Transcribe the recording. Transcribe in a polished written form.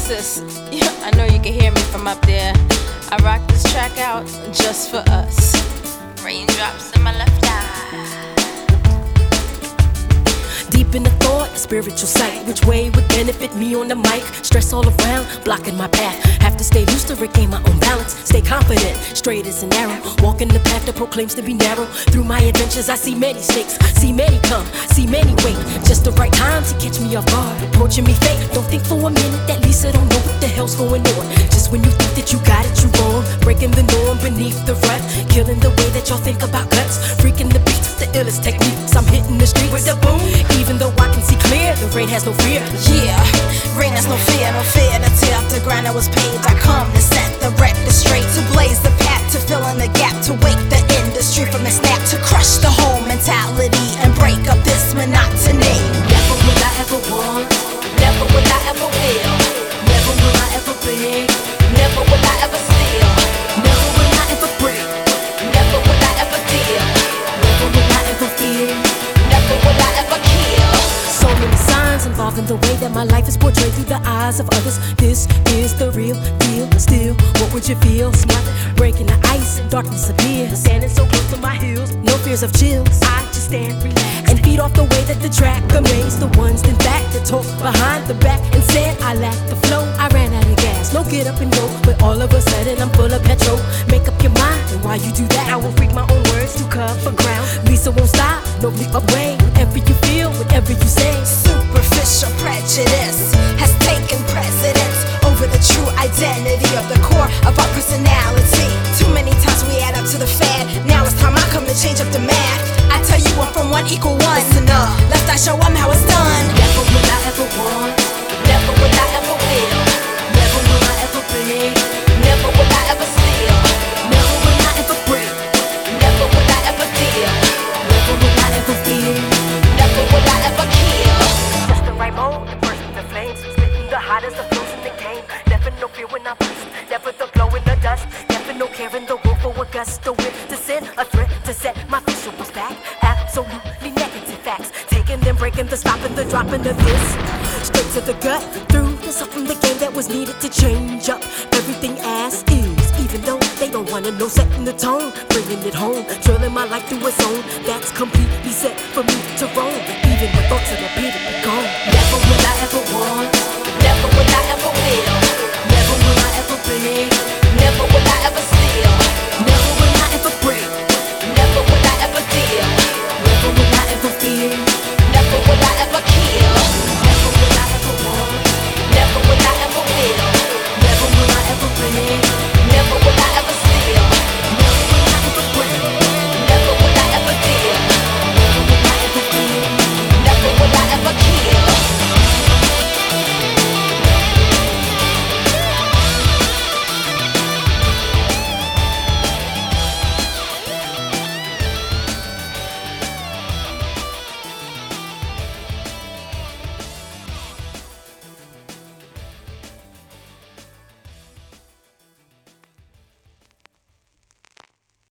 sis, yeah, I know you can hear me from up there. I rock this track out just for us. Raindrops in my left eye. Deep in the thought, spiritual sight. Which way would benefit me on the mic? Stress all around, blocking my path. Have to stay loose to regain my own balance. Stay confident, straight as an arrow. Walking the path that proclaims to be narrow. Through my adventures I see many snakes. See many come, see many wait. Just the right time to catch me off guard. Approaching me fate. Don't think for a minute that Lisa don't know what the hell's going on. Just when you think that you got it, you wrong. Breaking the norm beneath the rut. Killing the way that y'all think about guts. Freaking the beats with the illest techniques. I'm hitting the street with the boom. Even though I can see clear, the rain has no fear. Yeah, rain has no fear to tear up the ground that was paved. I come to set the record straight, to blaze the path, to fill in the gap, to wake the industry from the snap, to crush the whole mentality and break up this monotony. Never will I ever want, never will I ever will, never will I ever beg, never will I ever steal, never will I ever break, never will I ever deal, never will I ever fear, never will I ever kill. So many signs involved in the way that my life is portrayed through the eyes of others. This is the real deal. Still, what would you feel? Smart, breaking the ice, darkness appears. Standing so close to my heels, no fears of chills. I just stand relaxed and feed off the way that the track amazed the ones in back that talk behind the back and said I lacked the flow. I ran out of gas, no get up and go, but all of a sudden I'm full of petrol. Make up your mind, and while you do that, I will freak my own words to cover ground. Lisa won't stop, no leap away. Whatever you feel, whatever you say. Superficial prejudice has taken precedence over the true identity of the core of our personality. Too many times we add up to the fad. Now it's time I come to change up the math. I tell you 1 from 1 equal 1. Listen up, left I show 'em how it's done. Never will I ever want, never will I ever will, never will I ever beg, never will I ever steal, never will I ever break, never will I ever deal, never will I ever fear, never will I ever kill. Just the right mode, the burst in the flames, spitting the hottest of flows in the game. Never no fear when I bust, never the glow in the dust, never no care in the wolf for a gust of wind to send a threat to set my visuals back. Absolutely negative facts, taking them, breaking the stopping, the dropping of this. Straight to the gut, through the stuff from the game that was needed to change up everything as is. Even though they don't wanna know, setting the tone, bringing it home, drilling my life through a zone that's completely set for me to roam. Even the thoughts of the beat be gone. Never will I ever want, never will I ever will, never will I ever beg, never will I ever steal,